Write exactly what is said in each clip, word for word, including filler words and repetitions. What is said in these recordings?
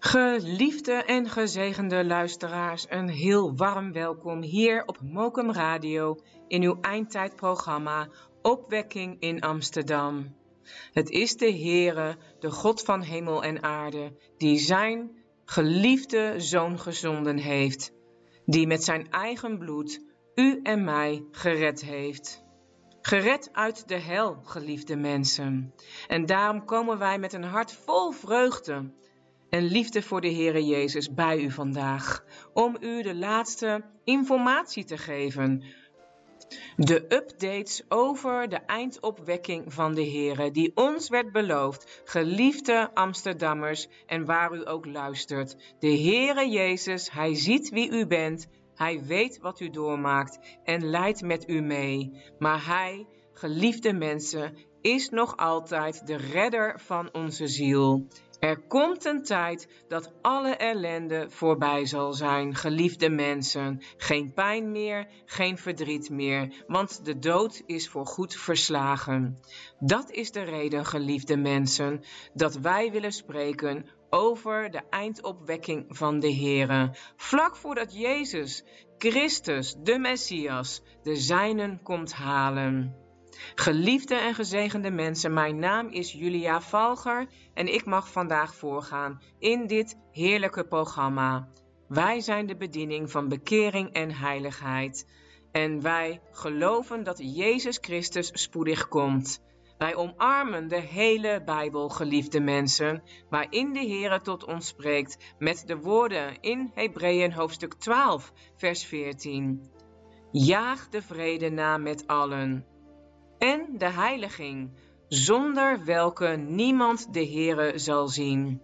Geliefde en gezegende luisteraars, een heel warm welkom hier op Mokum Radio in uw eindtijdprogramma Opwekking in Amsterdam. Het is de Heere, de God van hemel en aarde, die zijn geliefde Zoon gezonden heeft, die met zijn eigen bloed u en mij gered heeft. Gered uit de hel, geliefde mensen. En daarom komen wij met een hart vol vreugde en liefde voor de Heere Jezus bij u vandaag, om u de laatste informatie te geven. De updates over de eindopwekking van de Heere, die ons werd beloofd, geliefde Amsterdammers en waar u ook luistert. De Heere Jezus, Hij ziet wie u bent, Hij weet wat u doormaakt en leidt met u mee. Maar Hij, geliefde mensen, is nog altijd de redder van onze ziel. Er komt een tijd dat alle ellende voorbij zal zijn, geliefde mensen. Geen pijn meer, geen verdriet meer, want de dood is voorgoed verslagen. Dat is de reden, geliefde mensen, dat wij willen spreken over de eindopwekking van de Heere. Vlak voordat Jezus Christus, de Messias, de zijnen komt halen. Geliefde en gezegende mensen, mijn naam is Julia Valger en ik mag vandaag voorgaan in dit heerlijke programma. Wij zijn de bediening van bekering en heiligheid en wij geloven dat Jezus Christus spoedig komt. Wij omarmen de hele Bijbel, geliefde mensen, waarin de Heere tot ons spreekt met de woorden in Hebreeën hoofdstuk twaalf, vers veertien. Jaag de vrede na met allen. En de heiliging, zonder welke niemand de Heere zal zien.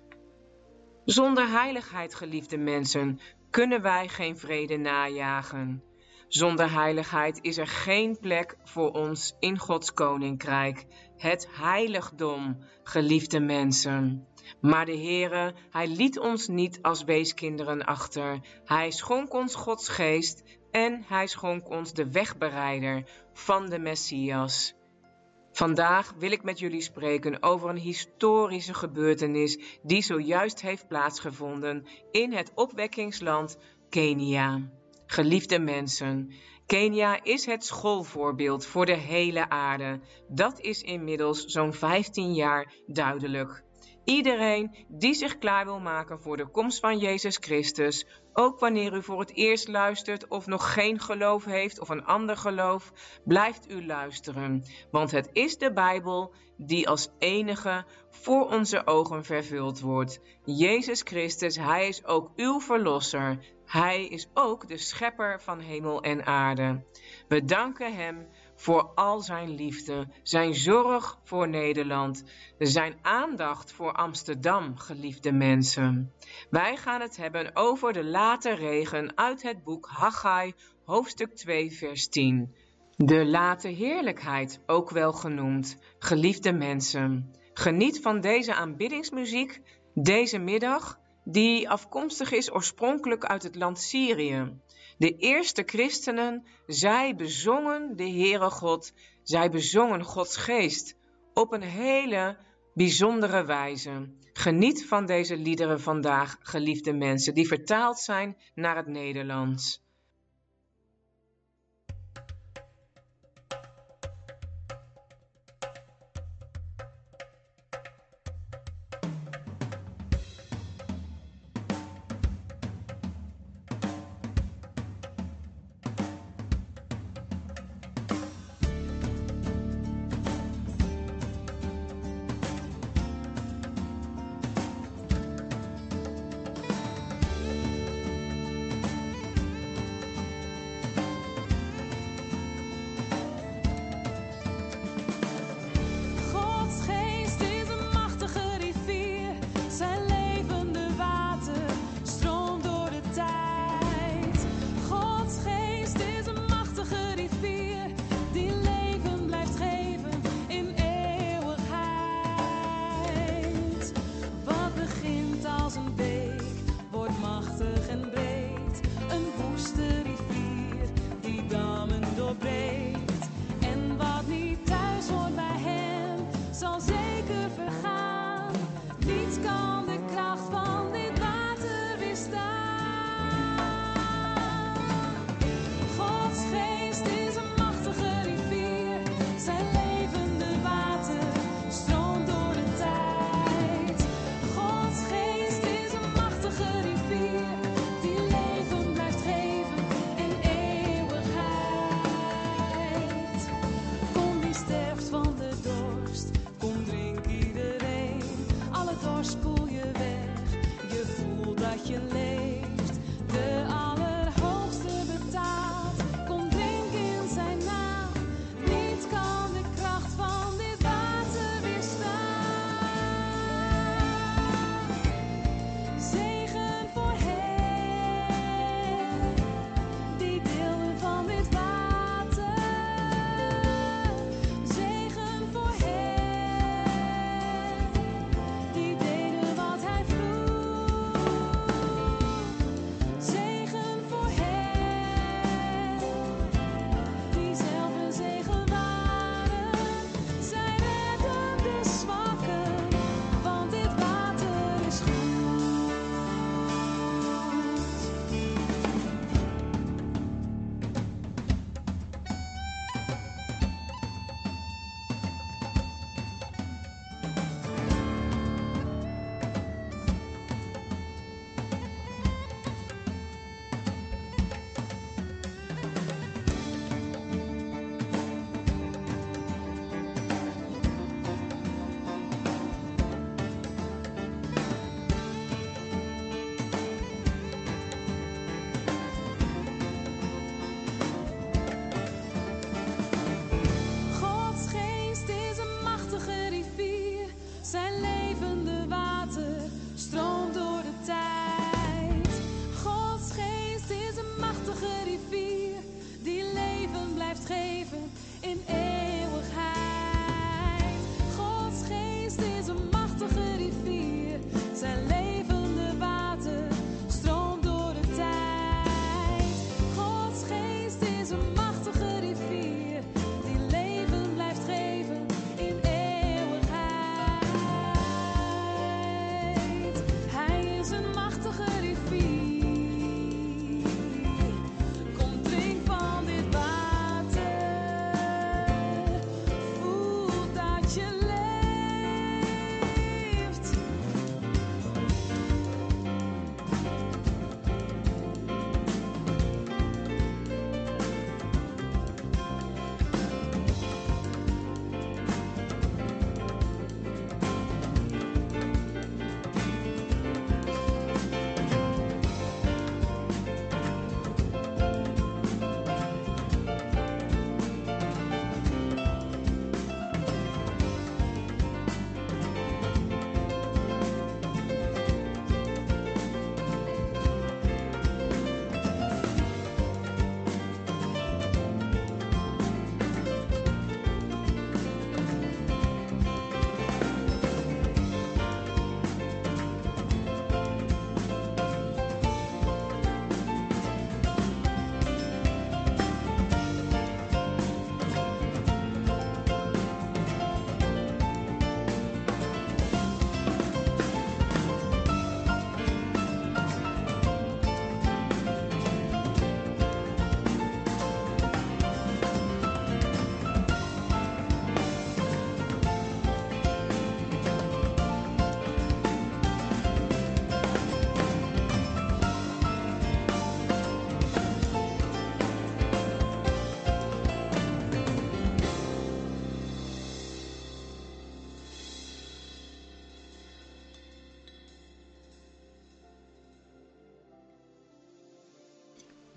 Zonder heiligheid, geliefde mensen, kunnen wij geen vrede najagen. Zonder heiligheid is er geen plek voor ons in Gods koninkrijk, het heiligdom, geliefde mensen. Maar de Heere, Hij liet ons niet als weeskinderen achter. Hij schonk ons Gods geest en Hij schonk ons de wegbereider van de Messias. Vandaag wil ik met jullie spreken over een historische gebeurtenis die zojuist heeft plaatsgevonden in het opwekkingsland Kenia. Geliefde mensen, Kenia is het schoolvoorbeeld voor de hele aarde. Dat is inmiddels zo'n vijftien jaar duidelijk. Iedereen die zich klaar wil maken voor de komst van Jezus Christus, ook wanneer u voor het eerst luistert of nog geen geloof heeft of een ander geloof, blijft u luisteren. Want het is de Bijbel die als enige voor onze ogen vervuld wordt. Jezus Christus, Hij is ook uw verlosser. Hij is ook de schepper van hemel en aarde. We danken Hem voor al zijn liefde, zijn zorg voor Nederland, zijn aandacht voor Amsterdam, geliefde mensen. Wij gaan het hebben over de late regen uit het boek Haggai, hoofdstuk twee, vers tien. De late heerlijkheid, ook wel genoemd, geliefde mensen. Geniet van deze aanbiddingsmuziek deze middag, die afkomstig is oorspronkelijk uit het land Syrië. De eerste christenen, zij bezongen de Heere God, zij bezongen Gods geest op een hele bijzondere wijze. Geniet van deze liederen vandaag, geliefde mensen, die vertaald zijn naar het Nederlands.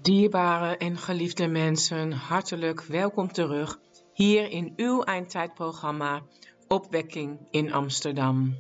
Dierbare en geliefde mensen, hartelijk welkom terug hier in uw eindtijdprogramma Opwekking in Amsterdam.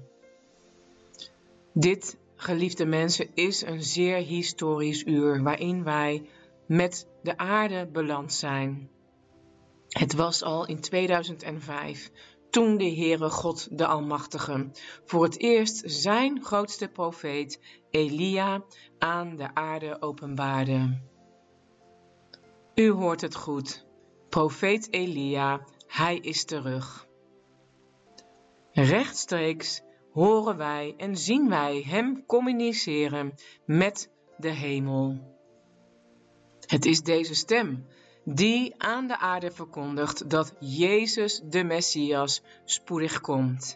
Dit, geliefde mensen, is een zeer historisch uur waarin wij met de aarde beland zijn. Het was al in tweeduizend vijf, toen de Heere God de Almachtige voor het eerst zijn grootste profeet Elia aan de aarde openbaarde. U hoort het goed, profeet Elia, hij is terug. Rechtstreeks horen wij en zien wij hem communiceren met de hemel. Het is deze stem die aan de aarde verkondigt dat Jezus de Messias spoedig komt.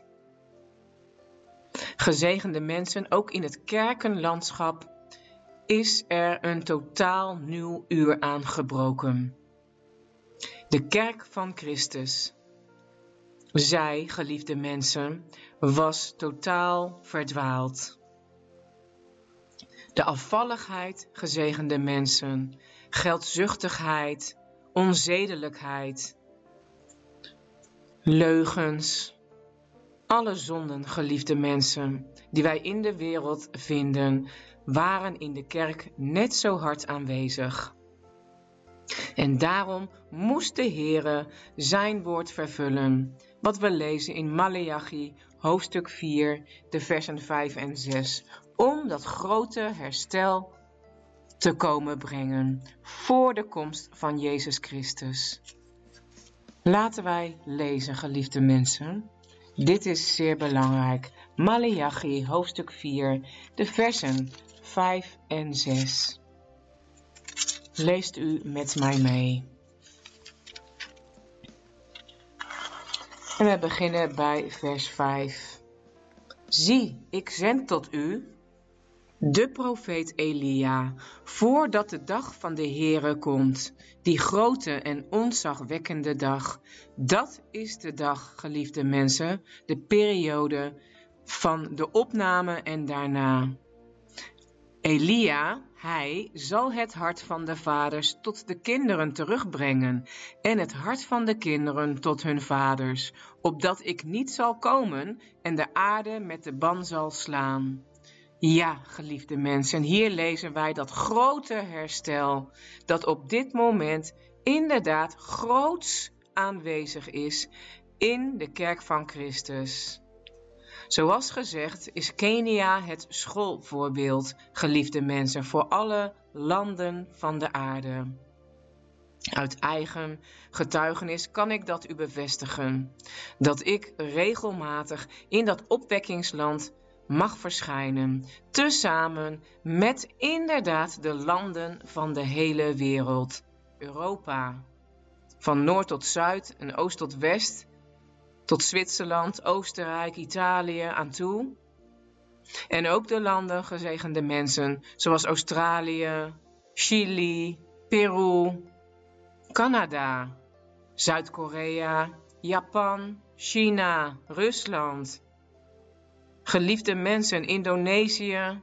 Gezegende mensen, ook in het kerkenlandschap is er een totaal nieuw uur aangebroken. De kerk van Christus, zij, geliefde mensen, was totaal verdwaald. De afvalligheid, gezegende mensen, geldzuchtigheid, onzedelijkheid, leugens, alle zonden, geliefde mensen, die wij in de wereld vinden, waren in de kerk net zo hard aanwezig. En daarom moest de Heere zijn woord vervullen, wat we lezen in Maleachi, hoofdstuk vier, de versen vijf en zes, om dat grote herstel te komen brengen voor de komst van Jezus Christus. Laten wij lezen, geliefde mensen. Dit is zeer belangrijk. Maleachi, hoofdstuk vier, de versen vijf en zes. Leest u met mij mee. En we beginnen bij vers vijf. Zie, ik zend tot u de profeet Elia, voordat de dag van de Heere komt, die grote en ontzagwekkende dag. Dat is de dag, geliefde mensen, de periode van de opname en daarna. Elia, hij zal het hart van de vaders tot de kinderen terugbrengen en het hart van de kinderen tot hun vaders, opdat ik niet zal komen en de aarde met de ban zal slaan. Ja, geliefde mensen, hier lezen wij dat grote herstel, dat op dit moment inderdaad groots aanwezig is in de kerk van Christus. Zoals gezegd is Kenia het schoolvoorbeeld, geliefde mensen, voor alle landen van de aarde. Uit eigen getuigenis kan ik dat u bevestigen, dat ik regelmatig in dat opwekkingsland mag verschijnen, tezamen met inderdaad de landen van de hele wereld. Europa, van noord tot zuid en oost tot west, tot Zwitserland, Oostenrijk, Italië aan toe. En ook de landen, gezegende mensen, zoals Australië, Chili, Peru, Canada, Zuid-Korea, Japan, China, Rusland. Geliefde mensen, Indonesië,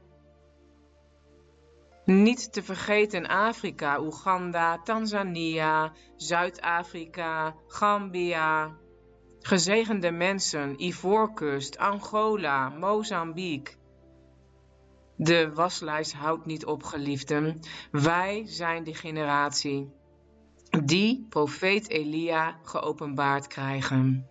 niet te vergeten Afrika, Oeganda, Tanzania, Zuid-Afrika, Gambia. Gezegende mensen, Ivoorkust, Angola, Mozambique. De waslijst houdt niet op, geliefden. Wij zijn de generatie die profeet Elia geopenbaard krijgen.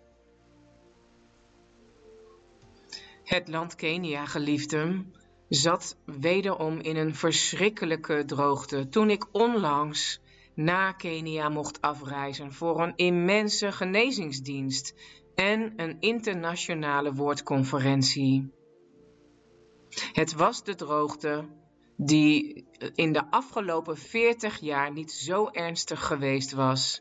Het land Kenia, geliefden, zat wederom in een verschrikkelijke droogte toen ik onlangs naar Kenia mocht afreizen voor een immense genezingsdienst en een internationale woordconferentie. Het was de droogte die in de afgelopen veertig jaar niet zo ernstig geweest was,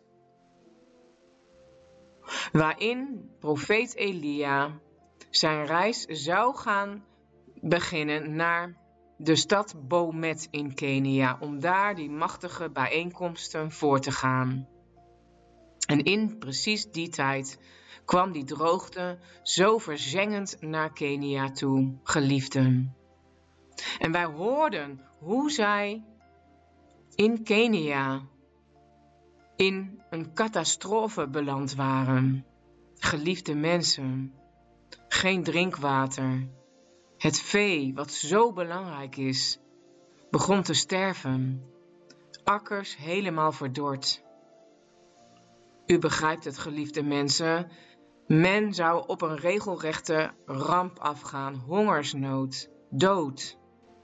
waarin profeet Elia zijn reis zou gaan beginnen naar de stad Bomet in Kenia, om daar die machtige bijeenkomsten voor te gaan. En in precies die tijd kwam die droogte zo verzengend naar Kenia toe, geliefden. En wij hoorden hoe zij in Kenia in een catastrofe beland waren. Geliefde mensen, geen drinkwater. Het vee, wat zo belangrijk is, begon te sterven. Akkers helemaal verdord. U begrijpt het, geliefde mensen. Men zou op een regelrechte ramp afgaan. Hongersnood, dood.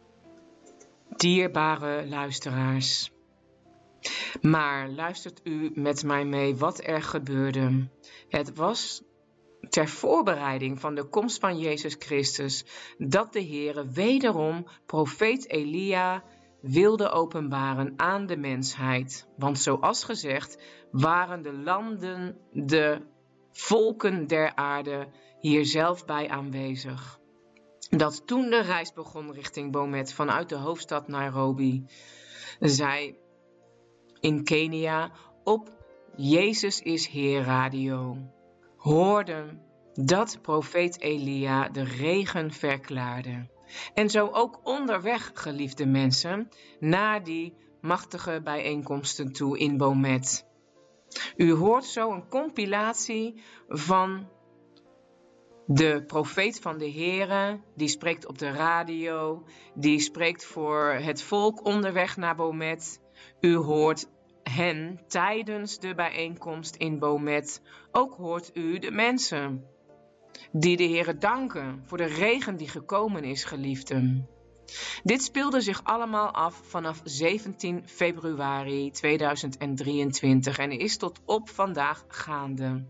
Dierbare luisteraars. Maar luistert u met mij mee wat er gebeurde. Het was ter voorbereiding van de komst van Jezus Christus dat de Heere wederom profeet Elia wilde openbaren aan de mensheid. Want zoals gezegd waren de landen, de volken der aarde hier zelf bij aanwezig. Dat toen de reis begon richting Bomet vanuit de hoofdstad Nairobi, zij in Kenia op Jezus is Heer radio hoorden dat profeet Elia de regen verklaarde. En zo ook onderweg, geliefde mensen, naar die machtige bijeenkomsten toe in Bomet. U hoort zo een compilatie van de profeet van de Heere, die spreekt op de radio, die spreekt voor het volk onderweg naar Bomet. U hoort hen tijdens de bijeenkomst in Bomet. Ook hoort u de mensen die de Heere danken voor de regen die gekomen is, geliefden. Dit speelde zich allemaal af vanaf zeventien februari tweeduizend drieëntwintig en is tot op vandaag gaande.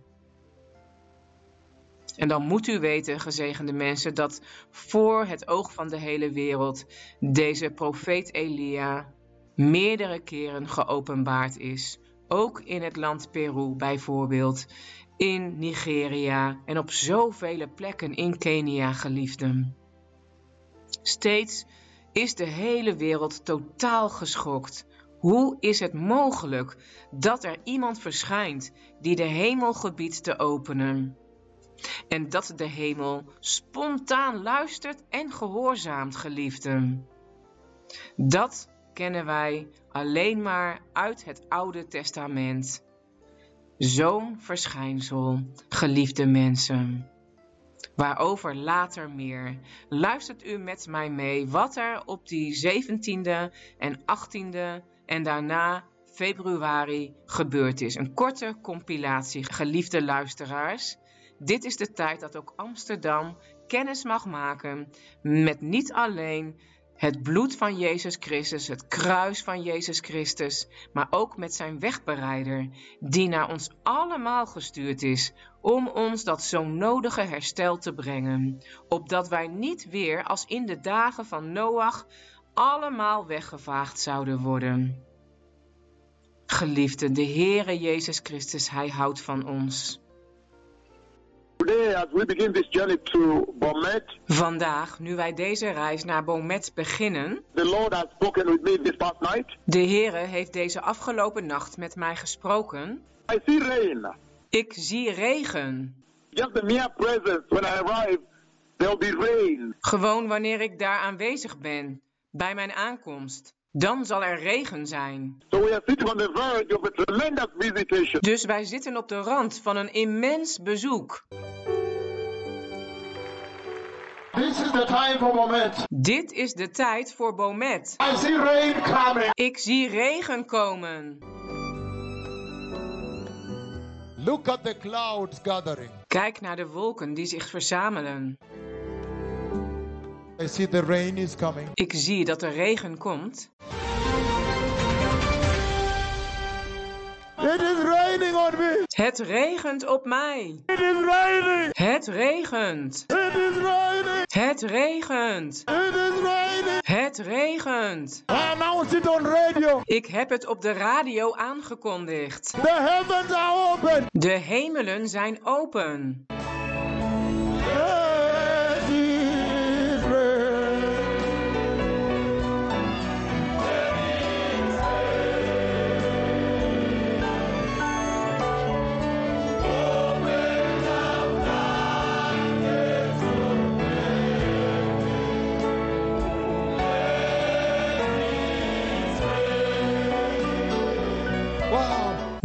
En dan moet u weten, gezegende mensen, dat voor het oog van de hele wereld deze profeet Elia meerdere keren geopenbaard is. Ook in het land Peru bijvoorbeeld, in Nigeria en op zoveel plekken in Kenia, geliefden. Steeds is de hele wereld totaal geschokt. Hoe is het mogelijk dat er iemand verschijnt die de hemel gebiedt te openen? En dat de hemel spontaan luistert en gehoorzaamt, geliefden. Dat kennen wij alleen maar uit het Oude Testament. Zo'n verschijnsel, geliefde mensen. Waarover later meer. Luistert u met mij mee wat er op die zeventiende en achttiende en daarna februari gebeurd is. Een korte compilatie, geliefde luisteraars. Dit is de tijd dat ook Amsterdam kennis mag maken met niet alleen het bloed van Jezus Christus, het kruis van Jezus Christus, maar ook met zijn wegbereider, die naar ons allemaal gestuurd is, om ons dat zo nodige herstel te brengen, opdat wij niet weer als in de dagen van Noach allemaal weggevaagd zouden worden. Geliefden, de Heere Jezus Christus, hij houdt van ons. Today, as we begin this journey to Bomet, Vandaag, nu wij deze reis naar Bomet beginnen, the Lord has spoken with me this past night. De Heere heeft deze afgelopen nacht met mij gesproken. I see rain. Ik zie regen. Just the mere presence, when I arrive, there will be rain. Gewoon wanneer ik daar aanwezig ben, bij mijn aankomst, dan zal er regen zijn. So we are sitting on the verge of a tremendous visitation. Dus wij zitten op de rand van een immens bezoek. This is the time for Bomet. Dit is de tijd voor Bomet. I see rain coming. Ik zie regen komen. Look at the clouds gathering. Kijk naar de wolken die zich verzamelen. I see the rain is coming. Ik zie dat er regen komt. It is raining on me. Het regent op mij. It is raining. Het regent. It is raining. Het regent. It is raining. Het regent. I announced it on radio. Ik heb het op de radio aangekondigd. The heavens are open. De hemelen zijn open. It is rain.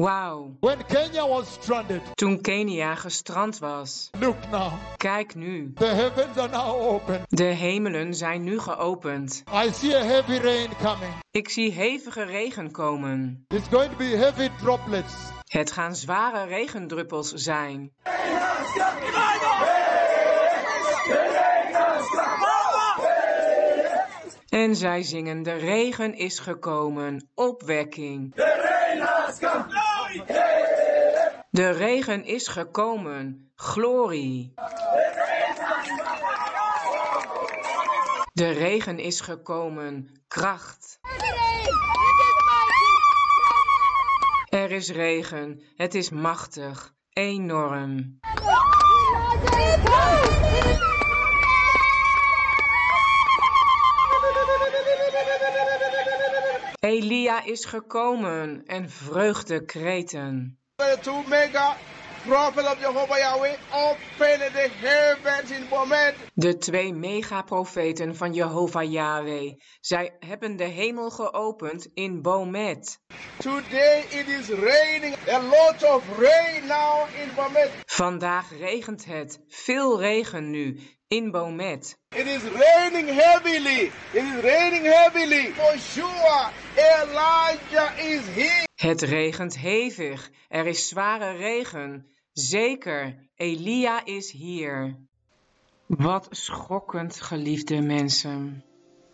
Wauw, When Kenya was stranded, toen Kenia gestrand was. look now, Kijk nu, the heavens are now open. de hemelen zijn nu geopend. I see a heavy rain coming. Ik zie hevige regen komen. It's going to be heavy droplets. Het gaan zware regendruppels zijn. En zij zingen, de regen is gekomen, opwekking. De regen is gekomen, glorie. De regen is gekomen, kracht. Er is regen, het is machtig, enorm. Elia is gekomen en vreugdekreten. The two mega prophets of Jehovah Yahweh opened the heavens in Bomet. De twee megaprofeten van Jehovah Yahweh. Zij hebben de hemel geopend in Bomet. Today it is raining. A lot of rain now in Bomet. Vandaag regent het. Veel regen nu in Bomet. It is raining heavily. It is raining heavily. For sure, Elijah is here. Het regent hevig. Er is zware regen. Zeker, Elia is hier. Wat schokkend, geliefde mensen.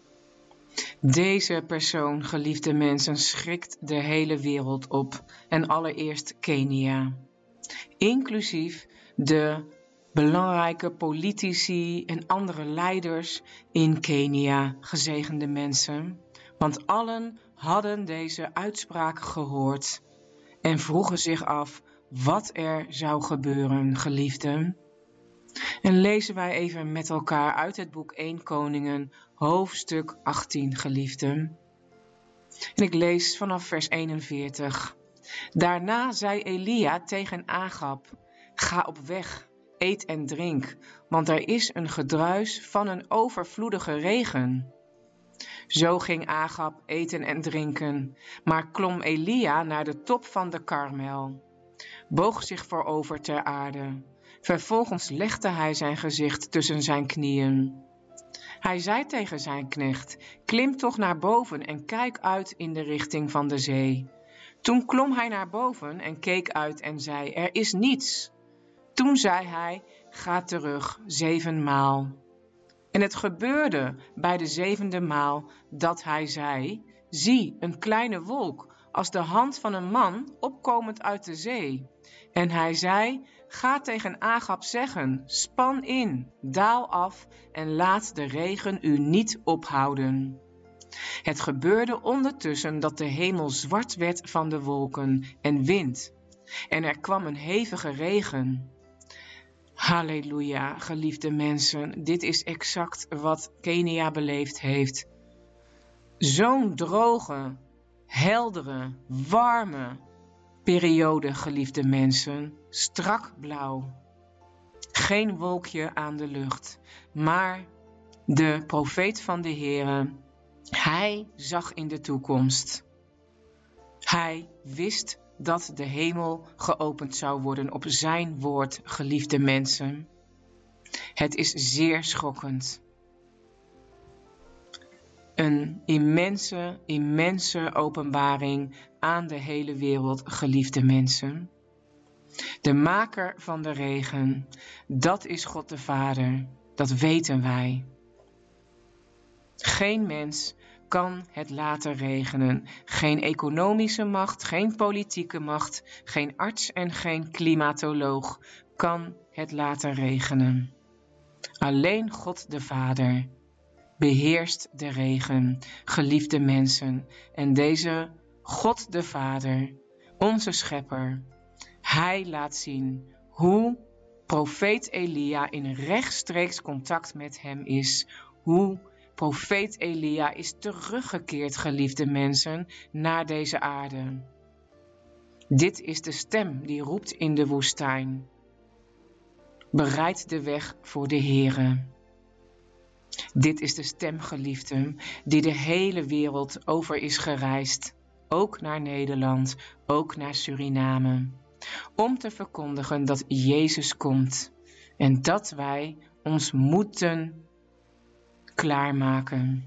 Deze persoon, geliefde mensen, schrikt de hele wereld op. En allereerst Kenia. Inclusief de belangrijke politici en andere leiders in Kenia, gezegende mensen. Want allen hadden deze uitspraak gehoord en vroegen zich af wat er zou gebeuren, geliefden. En lezen wij even met elkaar uit het boek Eerste Koningen, hoofdstuk achttien, geliefden. En ik lees vanaf vers eenenveertig. Daarna zei Elia tegen Agab, ga op weg, eet en drink, want er is een gedruis van een overvloedige regen. Zo ging Agab eten en drinken, maar klom Elia naar de top van de Karmel, boog zich voorover ter aarde. Vervolgens legde hij zijn gezicht tussen zijn knieën. Hij zei tegen zijn knecht, klim toch naar boven en kijk uit in de richting van de zee. Toen klom hij naar boven en keek uit en zei, er is niets. Toen zei hij, ga terug zevenmaal. En het gebeurde bij de zevende maal dat hij zei, zie, een kleine wolk, als de hand van een man opkomend uit de zee. En hij zei, ga tegen Agab zeggen, span in, daal af en laat de regen u niet ophouden. Het gebeurde ondertussen dat de hemel zwart werd van de wolken en wind. En er kwam een hevige regen. Halleluja, geliefde mensen, dit is exact wat Kenia beleefd heeft. Zo'n droge, heldere, warme periode, geliefde mensen, strak blauw. Geen wolkje aan de lucht, maar de profeet van de Heere, hij zag in de toekomst. Hij wist dat de hemel geopend zou worden op zijn woord, geliefde mensen. Het is zeer schokkend. Een immense, immense openbaring aan de hele wereld, geliefde mensen. De maker van de regen, dat is God de Vader, dat weten wij. Geen mens kan het laten regenen. Geen economische macht, geen politieke macht, geen arts en geen klimatoloog kan het laten regenen. Alleen God de Vader beheerst de regen, geliefde mensen. En deze God de Vader, onze schepper, hij laat zien hoe profeet Elia in rechtstreeks contact met hem is. Hoe profeet Elia is teruggekeerd, geliefde mensen, naar deze aarde. Dit is de stem die roept in de woestijn. Bereid de weg voor de Heere. Dit is de stem, geliefden, die de hele wereld over is gereisd ook naar Nederland, ook naar Suriname. Om te verkondigen dat Jezus komt en dat wij ons moeten klaarmaken.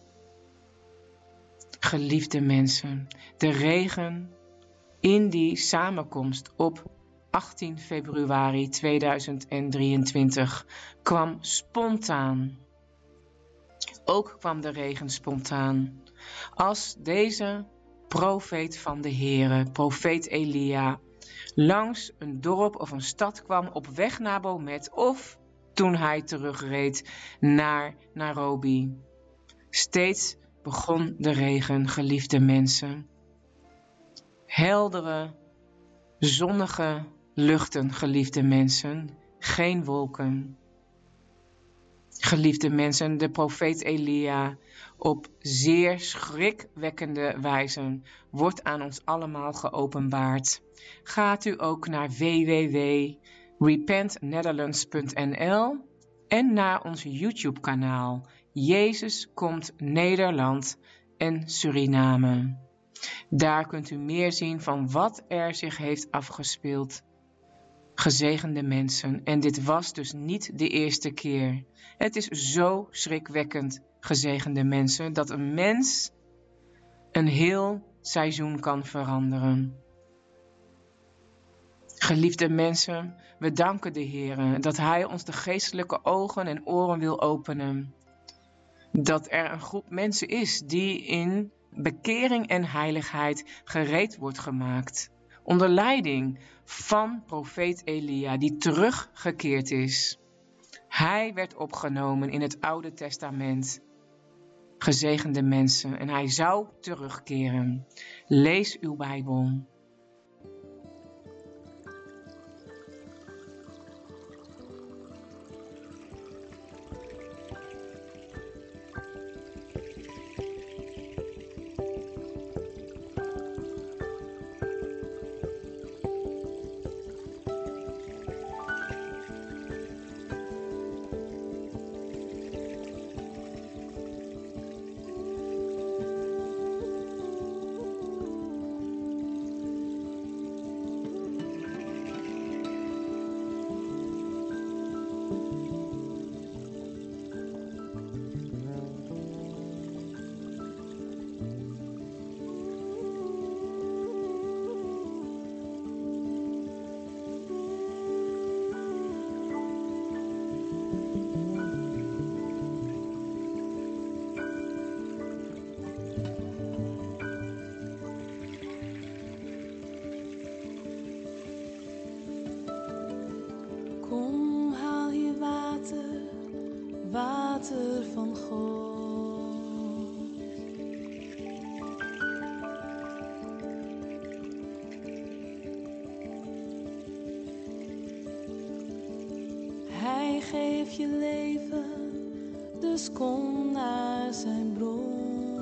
Geliefde mensen, de regen in die samenkomst op achttien februari tweeduizend drieëntwintig kwam spontaan. Ook kwam de regen spontaan. Als deze profeet van de Heere, profeet Elia, langs een dorp of een stad kwam op weg naar Bomet of toen hij terugreed naar Nairobi. Steeds begon de regen, geliefde mensen. Heldere, zonnige luchten, geliefde mensen, geen wolken. Geliefde mensen, de profeet Elia op zeer schrikwekkende wijze wordt aan ons allemaal geopenbaard. Gaat u ook naar w w w punt repent netherlands punt n l en naar ons YouTube kanaal Jezus komt Nederland en Suriname. Daar kunt u meer zien van wat er zich heeft afgespeeld. Gezegende mensen, en dit was dus niet de eerste keer. Het is zo schrikwekkend, gezegende mensen, dat een mens een heel seizoen kan veranderen. Geliefde mensen, we danken de Heer dat Hij ons de geestelijke ogen en oren wil openen. Dat er een groep mensen is die in bekering en heiligheid gereed wordt gemaakt. Onder leiding van profeet Elia, die teruggekeerd is. Hij werd opgenomen in het Oude Testament. Gezegende mensen, en hij zou terugkeren. Lees uw Bijbel. Kom, haal hier water, water van God. Hij geeft je leven, dus kom naar zijn bron.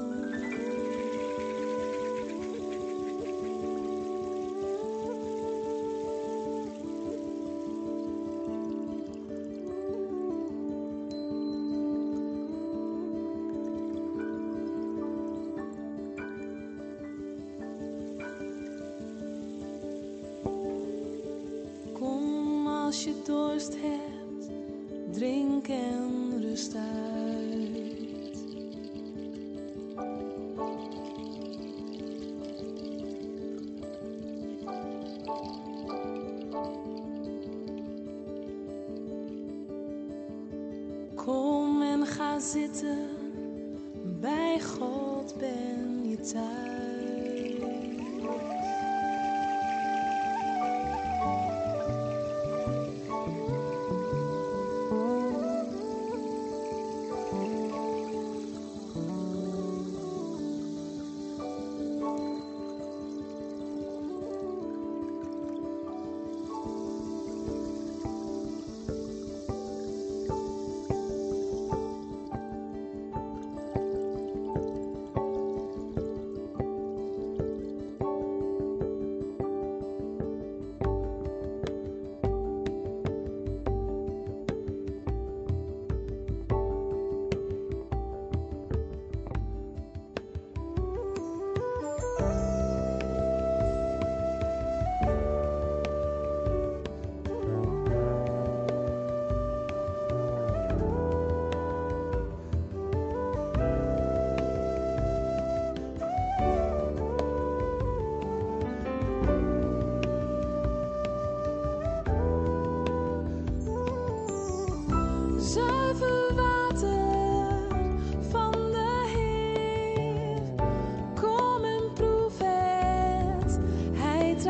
Als je dorst hebt, drink en rust uit. Kom en ga zitten, bij God ben je thuis.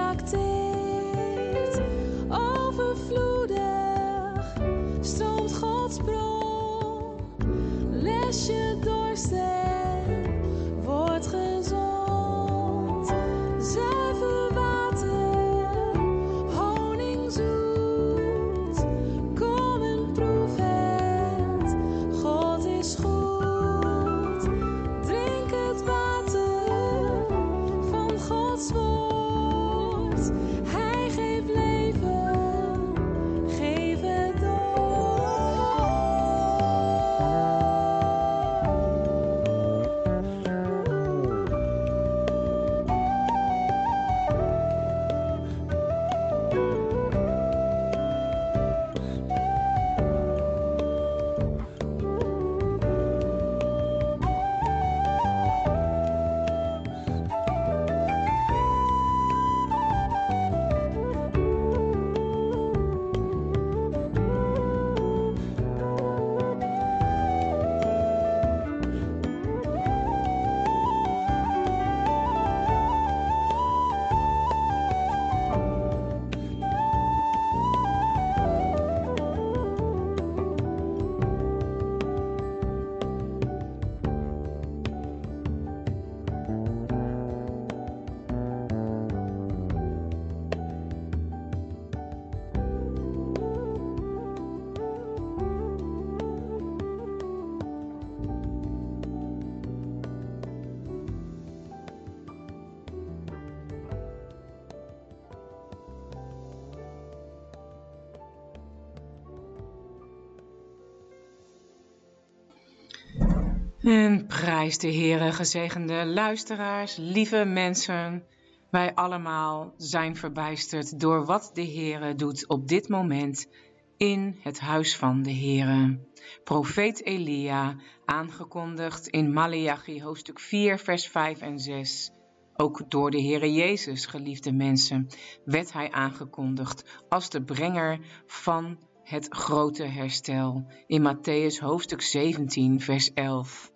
tracteert. Overvloedig stroomt Gods bron. Les je dorst en wordt gezond. Zuiver water, honingzoet. Kom en proef het, God is goed. Drink het water van Gods woord. Hij geeft leven, geef het door. En prijs de Heere, gezegende luisteraars, lieve mensen. Wij allemaal zijn verbijsterd door wat de Heere doet op dit moment in het huis van de Heere. Profeet Elia, aangekondigd in Maleachi hoofdstuk vier vers vijf en zes. Ook door de Heere Jezus, geliefde mensen, werd hij aangekondigd als de brenger van het grote herstel in Matthäus hoofdstuk zeventien vers elf.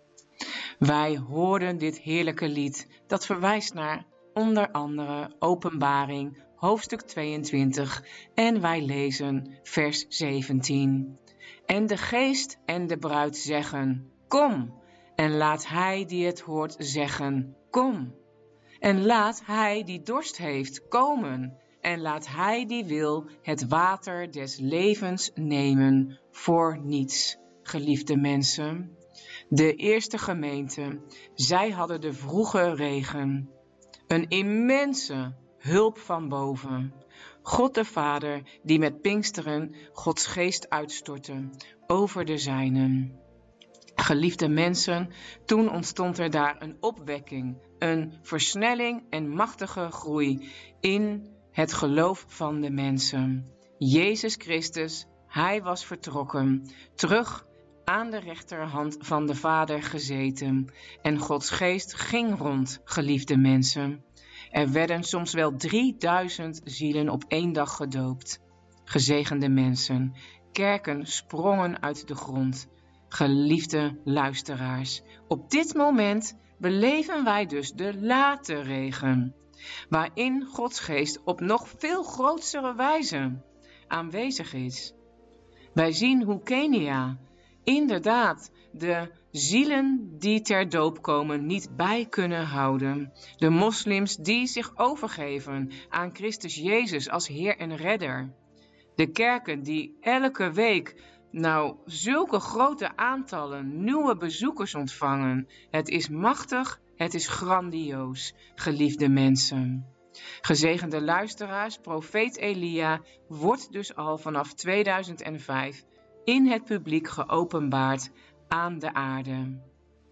Wij hoorden dit heerlijke lied dat verwijst naar onder andere Openbaring hoofdstuk tweeëntwintig en wij lezen vers zeventien. En de geest en de bruid zeggen, kom, en laat hij die het hoort zeggen, kom. En laat hij die dorst heeft komen, en laat hij die wil het water des levens nemen voor niets, geliefde mensen. De eerste gemeente, zij hadden de vroege regen, een immense hulp van boven. God de Vader die met Pinksteren Gods geest uitstortte over de zijnen. Geliefde mensen, toen ontstond er daar een opwekking, een versnelling en machtige groei in het geloof van de mensen. Jezus Christus, hij was vertrokken, terug aan de rechterhand van de Vader gezeten. En Gods geest ging rond, geliefde mensen. Er werden soms wel drieduizend zielen op één dag gedoopt. Gezegende mensen, kerken sprongen uit de grond. Geliefde luisteraars, op dit moment beleven wij dus de late regen, waarin Gods geest op nog veel grotere wijze aanwezig is. Wij zien hoe Kenia inderdaad de zielen die ter doop komen niet bij kunnen houden. De moslims die zich overgeven aan Christus Jezus als Heer en Redder. De kerken die elke week nou zulke grote aantallen nieuwe bezoekers ontvangen. Het is machtig, het is grandioos, geliefde mensen. Gezegende luisteraars, profeet Elia wordt dus al vanaf tweeduizend vijf in het publiek geopenbaard aan de aarde.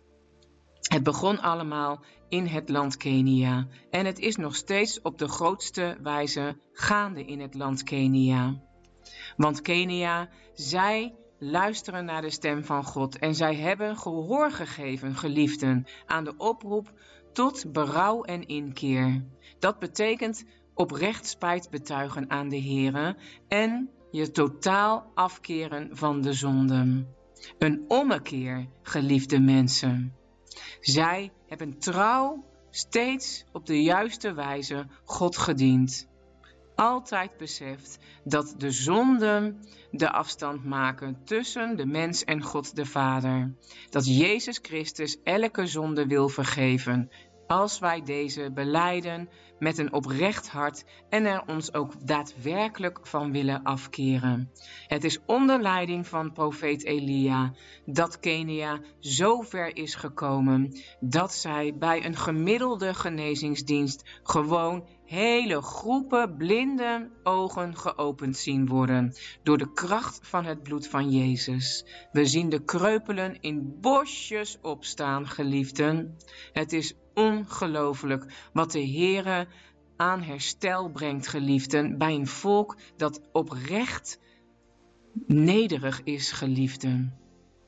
Het begon allemaal in het land Kenia en het is nog steeds op de grootste wijze gaande in het land Kenia. Want Kenia, zij luisteren naar de stem van God en zij hebben gehoor gegeven, geliefden, aan de oproep tot berouw en inkeer. Dat betekent oprecht spijt betuigen aan de Heere en je totaal afkeren van de zonden. Een ommekeer, geliefde mensen. Zij hebben trouw steeds op de juiste wijze God gediend. Altijd beseft dat de zonden de afstand maken tussen de mens en God de Vader. Dat Jezus Christus elke zonde wil vergeven, als wij deze belijden met een oprecht hart en er ons ook daadwerkelijk van willen afkeren. Het is onder leiding van profeet Elia dat Kenia zo ver is gekomen dat zij bij een gemiddelde genezingsdienst gewoon hele groepen blinde ogen geopend zien worden door de kracht van het bloed van Jezus. We zien de kreupelen in bosjes opstaan, geliefden. Het is ongelooflijk wat de Heere aan herstel brengt, geliefden, bij een volk dat oprecht nederig is, geliefden.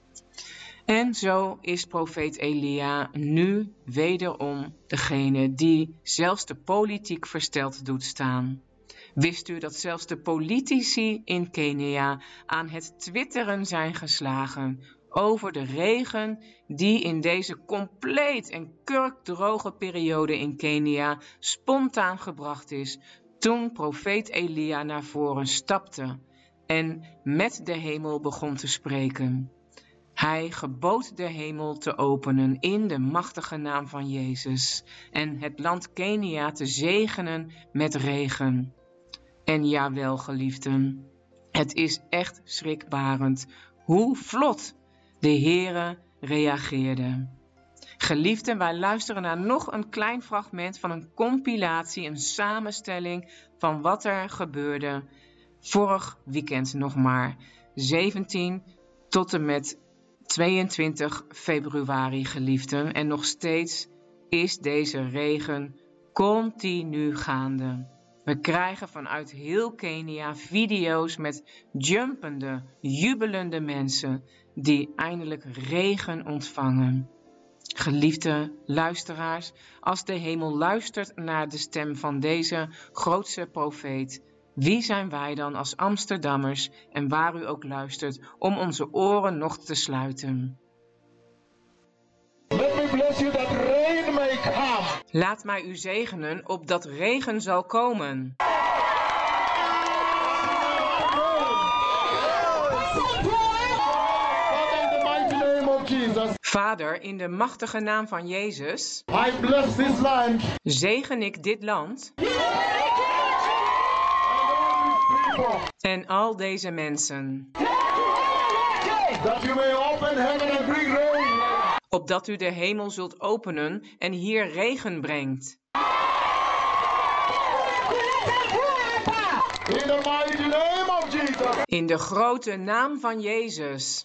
En zo is profeet Elia nu wederom degene die zelfs de politiek versteld doet staan. Wist u dat zelfs de politici in Kenia aan het twitteren zijn geslagen over de regen die in deze compleet en kurkdroge periode in Kenia spontaan gebracht is toen profeet Elia naar voren stapte en met de hemel begon te spreken. Hij gebood de hemel te openen in de machtige naam van Jezus en het land Kenia te zegenen met regen. En jawel, geliefden, het is echt schrikbarend hoe vlot de Heere reageerde. Geliefden, wij luisteren naar nog een klein fragment van een compilatie, een samenstelling van wat er gebeurde vorig weekend nog maar, zeventien tot en met tweeëntwintig februari, geliefden. En nog steeds is deze regen continu gaande. We krijgen vanuit heel Kenia video's met jumpende, jubelende mensen die eindelijk regen ontvangen. Geliefde luisteraars, als de hemel luistert naar de stem van deze grootste profeet, wie zijn wij dan als Amsterdammers en waar u ook luistert om onze oren nog te sluiten? Let me bless you that rain may come. Laat mij u zegenen opdat regen zal komen. Vader, in de machtige naam van Jezus, I bless this land. zegen ik dit land en al deze mensen, That you may open heaven and bring rain. opdat u de hemel zult openen en hier regen brengt. In the mighty name of Jesus. In de grote naam van Jezus.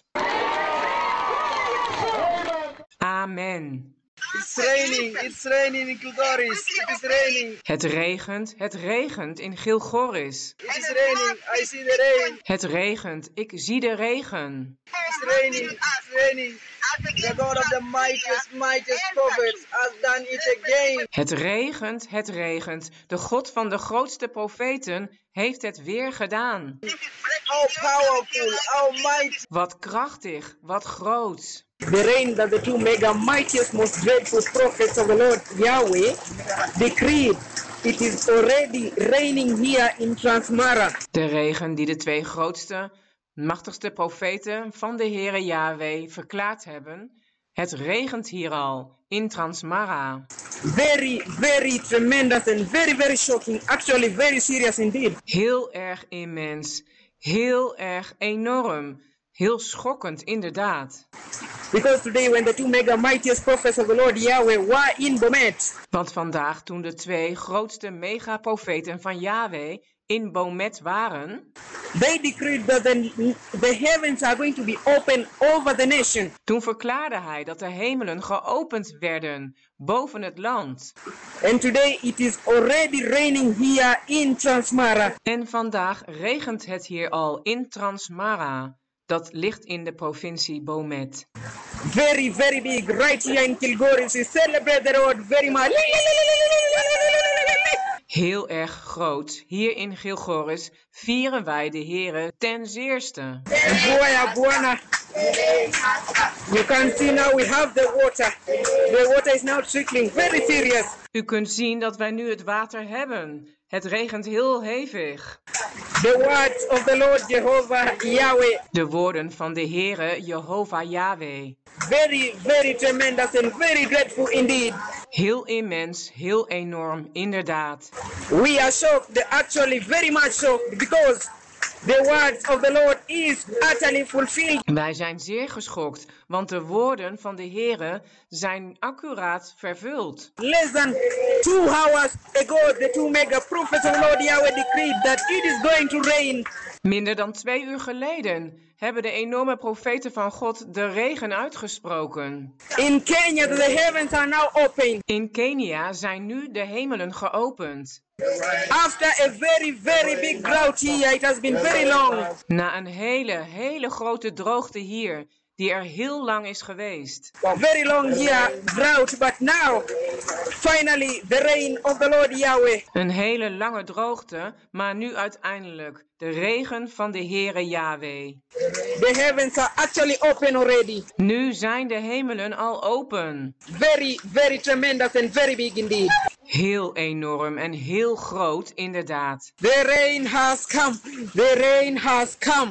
Amen. It's raining, it's raining in Kilgoris. It is raining, Het regent, het regent in Gilgoris. it is raining. I see the rain. Het regent, ik zie de regen. It's raining, it's raining. The God of the mightiest, mightiest prophets has done it again. Het regent, het regent. De God van de grootste profeten heeft het weer gedaan. How powerful, how mighty. Wat krachtig, wat groot. The rain that the two mega mightiest, most dreadful prophets of the Lord Yahweh decreed. It is already raining here in Transmara. De regen die de twee grootste, machtigste profeten van de Heere Yahweh verklaard hebben. Het regent hier al in Transmara. Very, very tremendous and very, very shocking. Actually, very serious indeed. Heel erg immens, heel erg enorm, heel schokkend inderdaad. Because today when the two mega mightiest prophets of the Lord Yahweh were in Bomet, Want vandaag toen de twee grootste megaprofeten van Yahweh in Bomet waren, they decreed that the, the heavens are going to be open over the nation. toen verklaarde hij dat de hemelen geopend werden boven het land. And today it is already raining here in Transmara. En vandaag regent het hier al in Transmara. Dat ligt in de provincie Bomet. Very, very big. Right here in Kilgoris, we celebrate the Lord very much. Heel erg groot. Hier in Gilgoris vieren wij de Heere ten zeerste. Boya, Buana. You can see now we have the water. The water is now trickling, very serious. U kunt zien dat wij nu het water hebben. Het regent heel hevig. The words of the Lord Jehovah Yahweh. De woorden van de Heere Jehovah Yahweh. Very, very tremendous and very dreadful indeed. Heel immens, heel enorm, inderdaad. We are shocked, actually very much shocked, because the words of the Lord is utterly fulfilled. Wij zijn zeer geschokt, want de woorden van de Heere zijn accuraat vervuld. Less than two hours ago, the two mega prophets of the Lord Yahweh decreed that it is going to rain. Minder dan twee uur geleden hebben de enorme profeten van God de regen uitgesproken. In Kenya, the heavens are now open. In Kenia zijn nu de hemelen geopend. After a very, very big drought here, it has been very long. Na een hele, hele grote droogte hier, die er heel lang is geweest. Very long here, drought, but now, finally, the rain of the Lord Yahweh. Een hele lange droogte, maar nu uiteindelijk de regen van de Heere Yahweh. The heavens are actually open already. Nu zijn de hemelen al open. Very, very tremendous and very big indeed. Heel enorm en heel groot, inderdaad. The rain has come. The rain has come.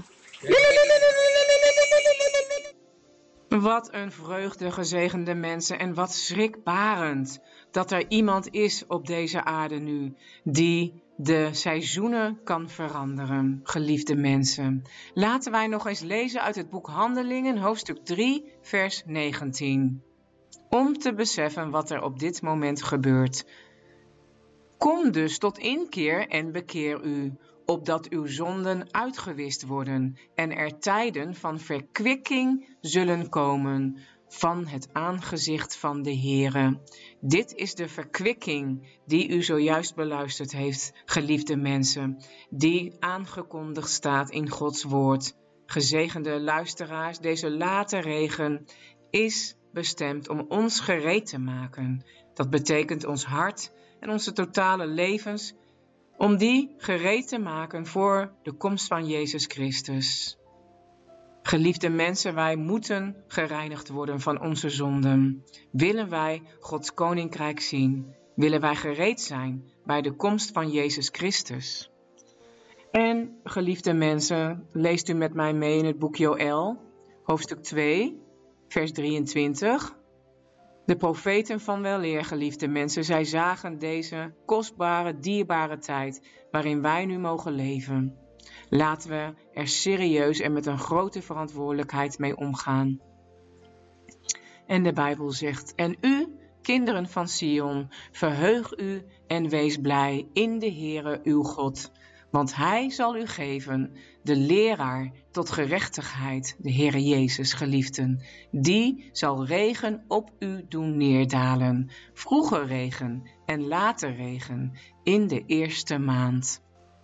Wat een vreugde, gezegende mensen, en wat schrikbarend dat er iemand is op deze aarde nu die de seizoenen kan veranderen, geliefde mensen. Laten wij nog eens lezen uit het boek Handelingen, hoofdstuk drie, vers negentien. Om te beseffen wat er op dit moment gebeurt. Kom dus tot inkeer en bekeer u, opdat uw zonden uitgewist worden en er tijden van verkwikking zullen komen van het aangezicht van de Heere. Dit is de verkwikking die u zojuist beluisterd heeft, geliefde mensen, die aangekondigd staat in Gods woord. Gezegende luisteraars, deze late regen is bestemd om ons gereed te maken. Dat betekent ons hart en onze totale levens, om die gereed te maken voor de komst van Jezus Christus. Geliefde mensen, wij moeten gereinigd worden van onze zonden. Willen wij Gods koninkrijk zien? Willen wij gereed zijn bij de komst van Jezus Christus? En geliefde mensen, leest u met mij mee in het boek Joël, hoofdstuk twee, vers drieëntwintig. De profeten van weleer, geliefde mensen, zij zagen deze kostbare, dierbare tijd waarin wij nu mogen leven. Laten we er serieus en met een grote verantwoordelijkheid mee omgaan. En de Bijbel zegt, en u, kinderen van Sion, verheug u en wees blij in de Heere uw God. Want hij zal u geven, de leraar tot gerechtigheid, de Heere Jezus, geliefden. Die zal regen op u doen neerdalen, vroege regen en late regen in de eerste maand.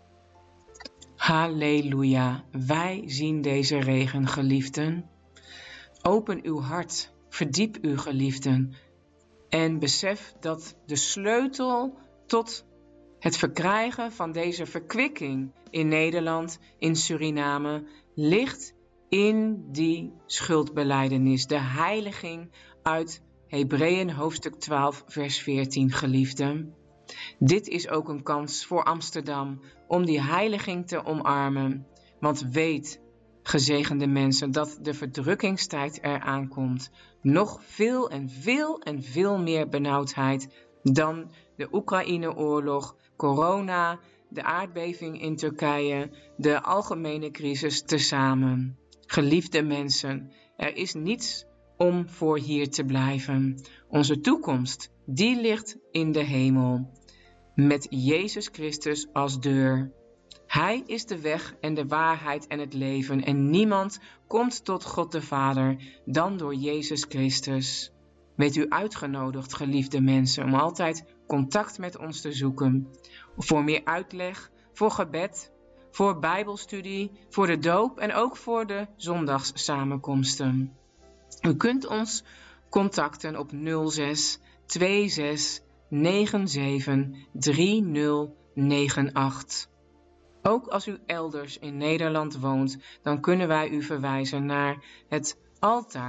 Halleluja, wij zien deze regen, geliefden. Open uw hart, verdiep u, geliefden, en besef dat de sleutel tot het verkrijgen van deze verkwikking in Nederland, in Suriname, ligt in die schuldbelijdenis, de heiliging uit Hebreeën hoofdstuk twaalf, vers veertien, geliefden. Dit is ook een kans voor Amsterdam om die heiliging te omarmen. Want weet, gezegende mensen, dat de verdrukkingstijd eraan komt. Nog veel en veel en veel meer benauwdheid dan de Oekraïne-oorlog, corona, de aardbeving in Turkije, de algemene crisis tezamen. Geliefde mensen, er is niets om voor hier te blijven. Onze toekomst, die ligt in de hemel, met Jezus Christus als deur. Hij is de weg en de waarheid en het leven en niemand komt tot God de Vader dan door Jezus Christus. Weet u uitgenodigd, geliefde mensen, om altijd contact met ons te zoeken. Voor meer uitleg, voor gebed, voor bijbelstudie, voor de doop en ook voor de zondagssamenkomsten. U kunt ons contacten op nul zes tweeënzestig negenenzeventig drieëntig achtennegentig. Ook als u elders in Nederland woont, dan kunnen wij u verwijzen naar het altaar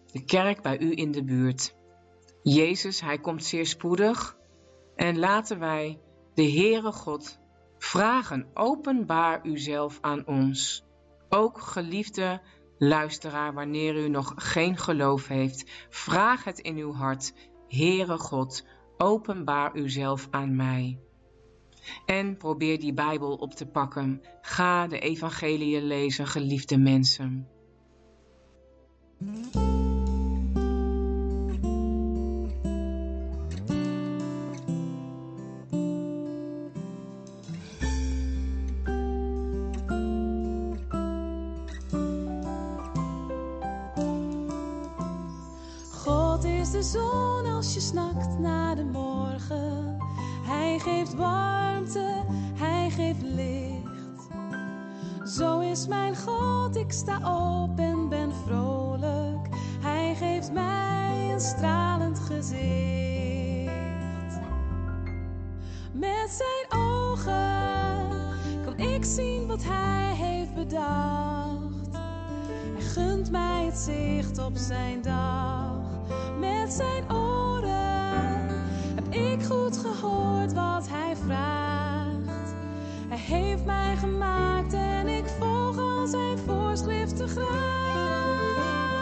de kerk bij u in de buurt. Jezus, hij komt zeer spoedig en laten wij de Heere God vragen, openbaar uzelf aan ons. Ook geliefde luisteraar, wanneer u nog geen geloof heeft, vraag het in uw hart. Heere God, openbaar uzelf aan mij. En probeer die Bijbel op te pakken. Ga de evangeliën lezen, geliefde mensen. God is de zon als je snakt naar de morgen. Hij geeft warmte, hij geeft licht. Zo is mijn God, ik sta op en ben vrolijk. Hij geeft mij een stralend gezicht. Met zijn ogen kan ik zien wat hij heeft bedacht. Hij gunt mij het zicht op zijn dag. Met zijn oren heb ik goed gehoord wat hij vraagt. Hij heeft mij gemaakt en ik volg al zijn voorschriften graag.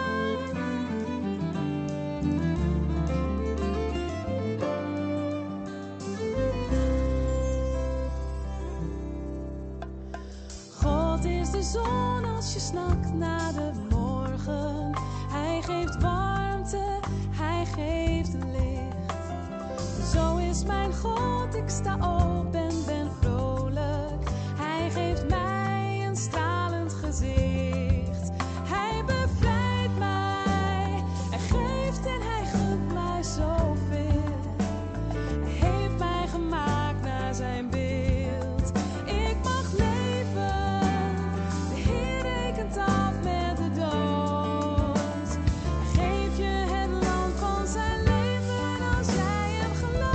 God is de zon als je snakt naar de morgen. Hij geeft warmte, hij geeft licht. Zo is mijn God, ik sta op en ben vrolijk. Hij geeft mij een stralend gezicht. Hij bevrijdt mij, hij geeft en hij gunt mij zoveel. Hij heeft mij gemaakt naar zijn beeld. Ik mag leven, de Heer rekent af met de dood. Hij geeft je het land van zijn leven als jij hem gelooft.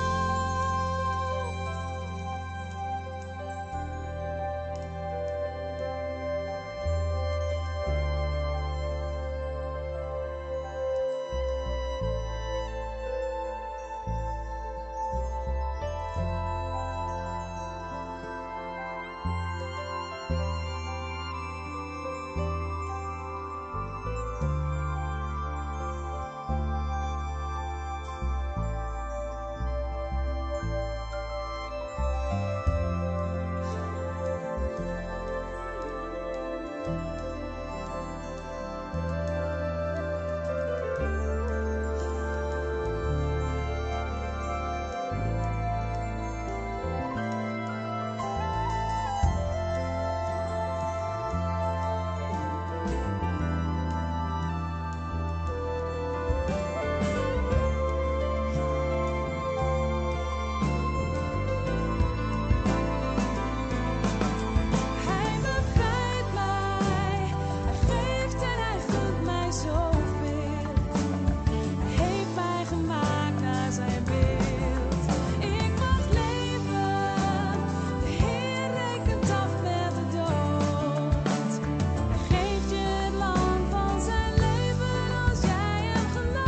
Hij bevrijdt mij, hij geeft en hij gunt mij zoveel. Hij heeft mij gemaakt naar zijn beeld. Ik mag leven, de Heer rekent af met de dood. Hij geeft je het land van zijn leven als jij hem gelooft.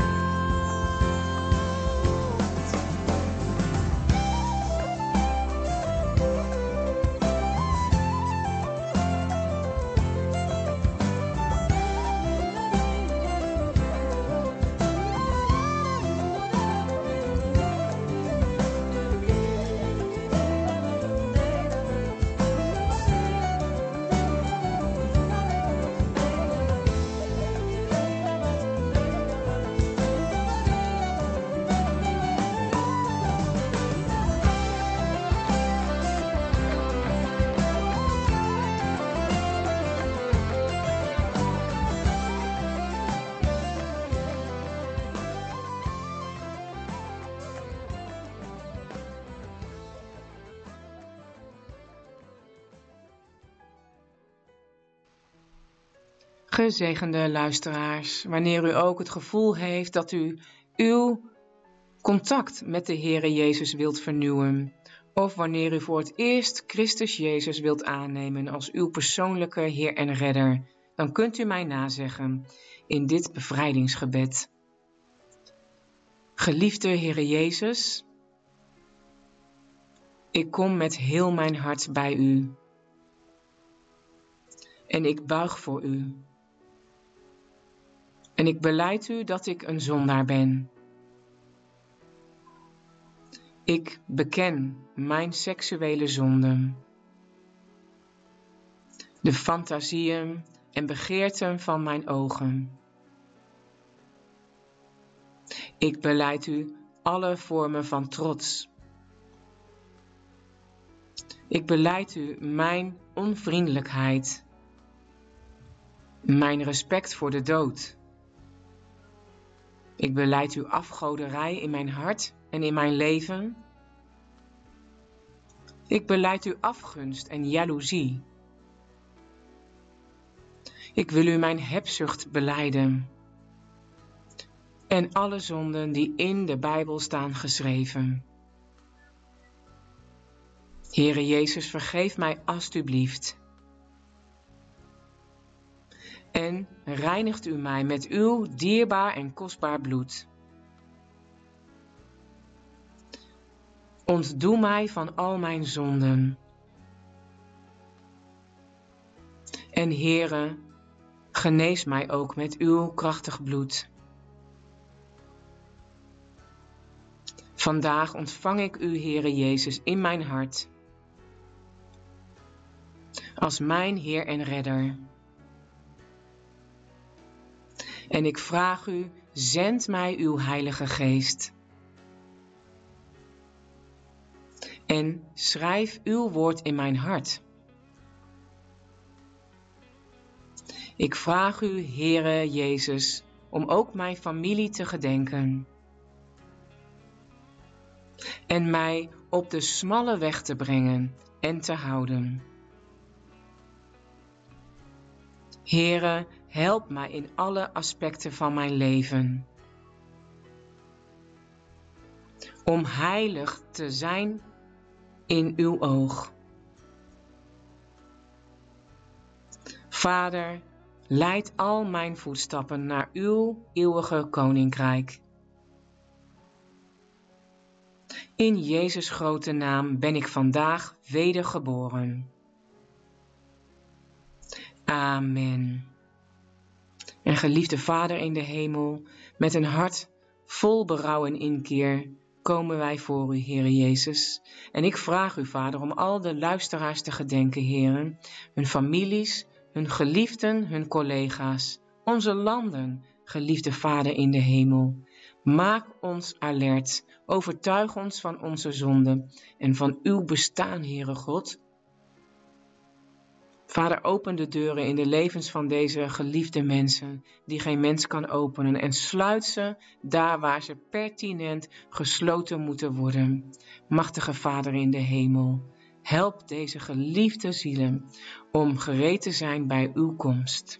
Gezegende luisteraars, wanneer u ook het gevoel heeft dat u uw contact met de Heere Jezus wilt vernieuwen, of wanneer u voor het eerst Christus Jezus wilt aannemen als uw persoonlijke Heer en Redder, dan kunt u mij nazeggen in dit bevrijdingsgebed. Geliefde Heere Jezus, ik kom met heel mijn hart bij u. En ik buig voor u. En ik belijd u dat ik een zondaar ben. Ik beken mijn seksuele zonden. De fantasieën en begeerten van mijn ogen. Ik belijd u alle vormen van trots. Ik belijd u mijn onvriendelijkheid. Mijn respect voor de dood. Ik belijd u afgoderij in mijn hart en in mijn leven. Ik belijd u afgunst en jaloezie. Ik wil u mijn hebzucht belijden. En alle zonden die in de Bijbel staan geschreven. Heere Jezus, vergeef mij alstublieft. En reinigt u mij met uw dierbaar en kostbaar bloed. Ontdoe mij van al mijn zonden. En Heere, genees mij ook met uw krachtig bloed. Vandaag ontvang ik u, Heere Jezus, in mijn hart. Als mijn Heer en Redder. En ik vraag u, zend mij uw Heilige Geest. En schrijf uw woord in mijn hart. Ik vraag u, Heere Jezus, om ook mijn familie te gedenken. En mij op de smalle weg te brengen en te houden. Heere, help mij in alle aspecten van mijn leven. Om heilig te zijn in uw oog. Vader, leid al mijn voetstappen naar uw eeuwige koninkrijk. In Jezus' grote naam ben ik vandaag wedergeboren. Amen. En geliefde Vader in de hemel, met een hart vol berouw en inkeer komen wij voor u, Heere Jezus. En ik vraag u, Vader, om al de luisteraars te gedenken, Heere, hun families, hun geliefden, hun collega's, onze landen, geliefde Vader in de hemel. Maak ons alert, overtuig ons van onze zonden en van uw bestaan, Heere God. Vader, open de deuren in de levens van deze geliefde mensen die geen mens kan openen en sluit ze daar waar ze pertinent gesloten moeten worden. Machtige Vader in de hemel, help deze geliefde zielen om gereed te zijn bij uw komst.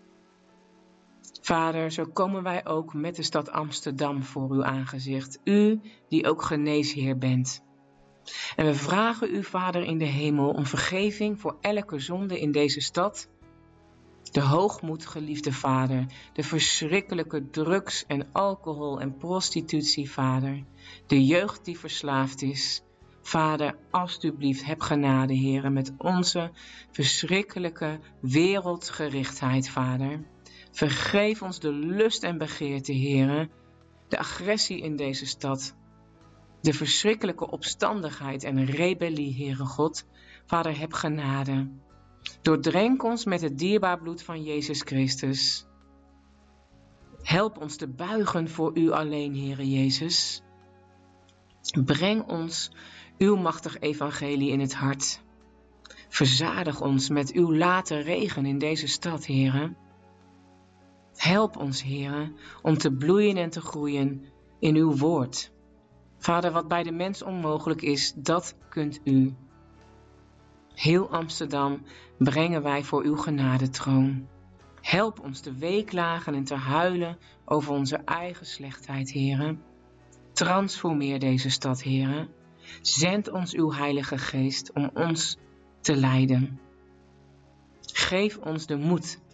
Vader, zo komen wij ook met de stad Amsterdam voor uw aangezicht, u die ook geneesheer bent. En we vragen u, Vader in de hemel, om vergeving voor elke zonde in deze stad. De hoogmoed, geliefde Vader, de verschrikkelijke drugs en alcohol en prostitutie, Vader. De jeugd die verslaafd is. Vader, alstublieft, heb genade, Heere, met onze verschrikkelijke wereldgerichtheid, Vader. Vergeef ons de lust en begeerte, Heere, de agressie in deze stad. De verschrikkelijke opstandigheid en rebellie, Heere God. Vader, heb genade. Doordrenk ons met het dierbaar bloed van Jezus Christus. Help ons te buigen voor u alleen, Heere Jezus. Breng ons uw machtig evangelie in het hart. Verzadig ons met uw late regen in deze stad, Heere. Help ons, Heere, om te bloeien en te groeien in uw woord. Vader, wat bij de mens onmogelijk is, dat kunt u. Heel Amsterdam brengen wij voor uw genadetroon. Help ons te weeklagen en te huilen over onze eigen slechtheid, Heere. Transformeer deze stad, Heere. Zend ons uw Heilige Geest om ons te leiden. Geef ons de moed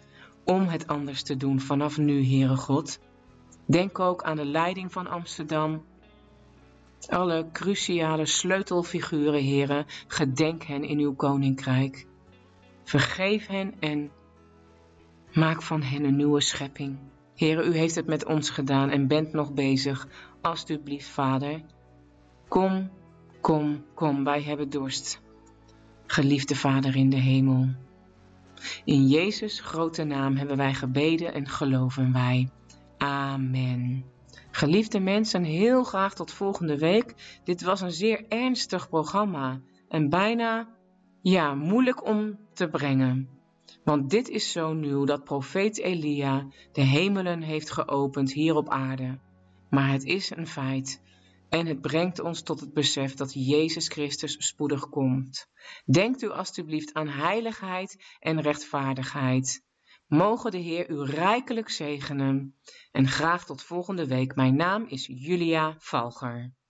om het anders te doen vanaf nu, Heere God. Denk ook aan de leiding van Amsterdam. Alle cruciale sleutelfiguren, Heere, gedenk hen in uw koninkrijk. Vergeef hen en maak van hen een nieuwe schepping. Heere, u heeft het met ons gedaan en bent nog bezig. Alsjeblieft, Vader. Kom, kom, kom, wij hebben dorst. Geliefde Vader in de hemel. In Jezus' grote naam hebben wij gebeden en geloven wij. Amen. Geliefde mensen, heel graag tot volgende week. Dit was een zeer ernstig programma en bijna, ja, moeilijk om te brengen. Want dit is zo nieuw dat profeet Elia de hemelen heeft geopend hier op aarde. Maar het is een feit en het brengt ons tot het besef dat Jezus Christus spoedig komt. Denkt u alstublieft aan heiligheid en rechtvaardigheid. Mogen de Heer u rijkelijk zegenen en graag tot volgende week. Mijn naam is Julia Valger.